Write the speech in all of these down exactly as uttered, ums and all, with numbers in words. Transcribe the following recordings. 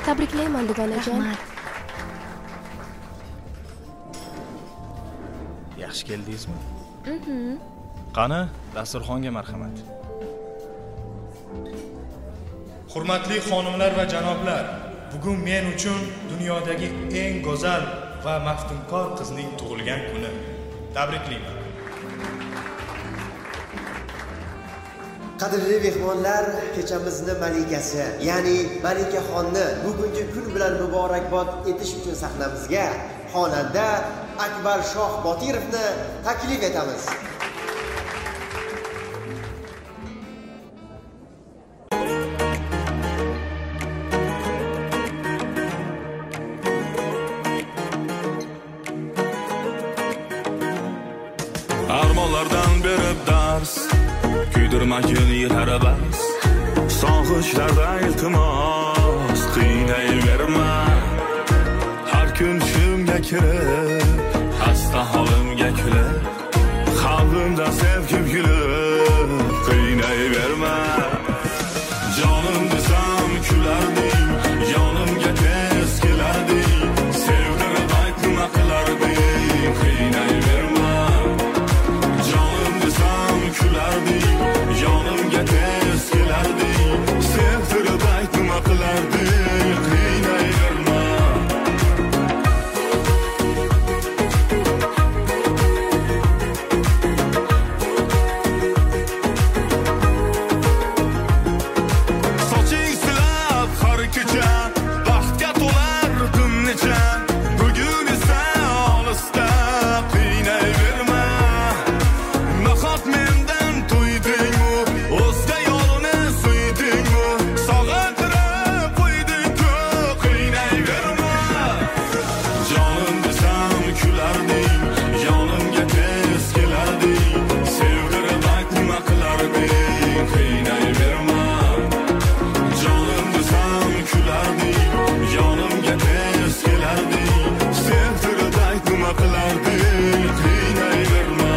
Tabriklayman dugonajon. Rahmat. Yaxshi keldingizmi? Mhm. Qani, dasturxonga marhamat. Hurmatli xonimlar va janoblar, bugun men uchun dunyodagi eng go'zal va maftunkor qizning tug'ilgan kuni. Tabriklayman. Qadrli mehmonlar, kechamizni malikasi, ya'ni Malikaxonni bugungi kun bilan muborakbod etish uchun sahnamizga xonanda Akbar Shoh Botirovni taklif etamiz. Armonlardan berib dars, kuydirmakin yillar bas. Sog'ishlarda iltimos, qiynayverma. Har kun tushimga kirib, xasta holimga kulib, qalbimda sevgim gulib, qiynayverma. Jonim desam kularding, yonimga tez kelarding, sevdirib ayt nima qilarding, qiynayverma. Jonim desam kularding, yonimga tez kelarding, sevdirib ayt nima qilarding, qiynayverma. Soching silab har kecha, baxtga to'lar tun necha, bugun esa olisda, qiynayverma. Nahot mendan to'ydingmi, o'zga yo'lni suydingmi, sog'intirib qo'yding-ku, qiynayverma. Jonim desam kularding, yonimga tez kelarding, sevdirib ayt nima qilarding, qiynayverma. Jonim desam kularding, yonimga tez kelarding, sevdirib ayt nima qilarding, qiynayverma.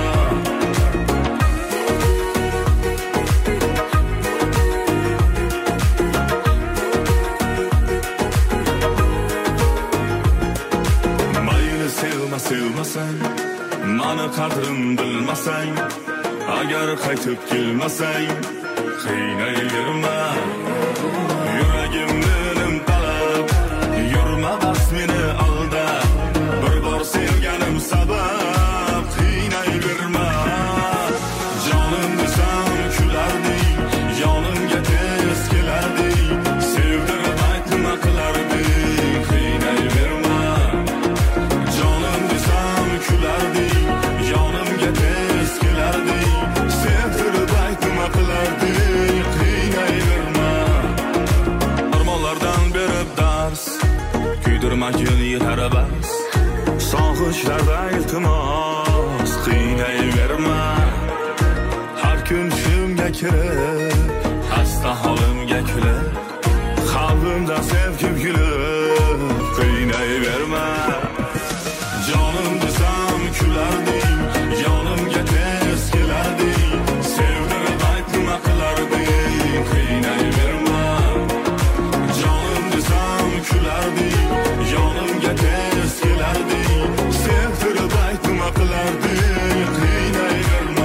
Mayli sevma sevmasang, mani qadrim bilmasang, agar qaytib kelmasang, qiynayverma. Yuragimni nimtalab, yurma bas meni aldab, bir bor sevganim sabab, qiynayverma. Jonim desam kularding, yonimga tez kelarding, sevdirib ayt nima qilarding, qiynayverma. Jonim desam kularding, yonimga tez kelarding, sevdirib ayt nima qilarding, qiynayverma. Armonlardan berib dars, kuydirmakin yillar bas. Sog'ishlarda iltimos, qiynayverma. Har kun tushimga kirib, xasta holimga kulib, qalbimda sevgim gulib, qiynayverma. Jonim desam kularding, yonimga tez kelarding, sevdirib ayt nima qilarding, qiynayverma. Jonim desam kularding, yonimga tez kelarding, sevdirib ayt nima qilarding, qiynayverma.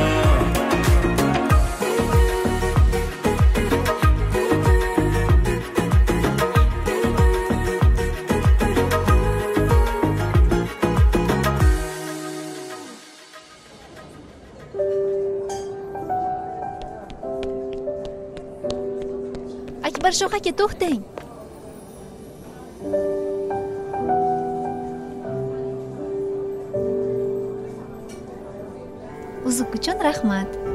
Akbar Shoh aka, to'xtang. Uzuk uchun rahmat.